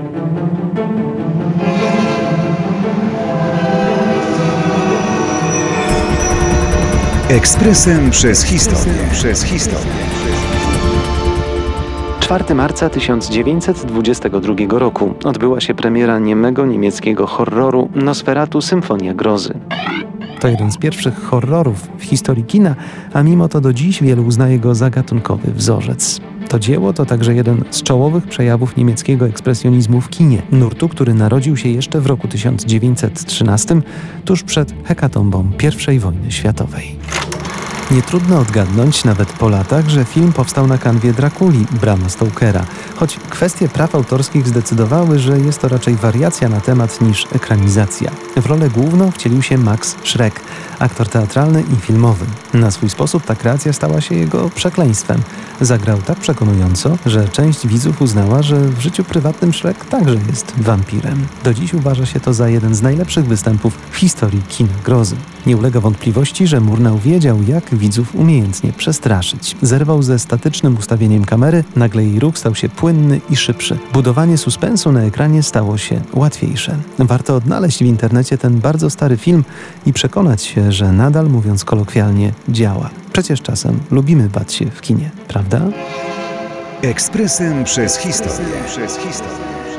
Ekspresem przez historię. 4 marca 1922 roku odbyła się premiera niemego niemieckiego horroru Nosferatu Symfonia Grozy. To jeden z pierwszych horrorów w historii kina, a mimo to do dziś wielu uznaje go za gatunkowy wzorzec. To dzieło to także jeden z czołowych przejawów niemieckiego ekspresjonizmu w kinie, nurtu, który narodził się jeszcze w roku 1913, tuż przed hekatombą I wojny światowej. Nie trudno odgadnąć, nawet po latach, że film powstał na kanwie Drakuli Brama Stokera, choć kwestie praw autorskich zdecydowały, że jest to raczej wariacja na temat niż ekranizacja. W rolę główną wcielił się Max Schreck, aktor teatralny i filmowy. Na swój sposób ta kreacja stała się jego przekleństwem. Zagrał tak przekonująco, że część widzów uznała, że w życiu prywatnym Schreck także jest wampirem. Do dziś uważa się to za jeden z najlepszych występów w historii kina grozy. Nie ulega wątpliwości, że Murnau wiedział, jak widzów umiejętnie przestraszyć. Zerwał ze statycznym ustawieniem kamery, nagle jej ruch stał się płynny i szybszy. Budowanie suspensu na ekranie stało się łatwiejsze. Warto odnaleźć w internecie ten bardzo stary film i przekonać się, że nadal, mówiąc kolokwialnie, działa. Przecież czasem lubimy bać się w kinie, prawda? Ekspresem przez historię.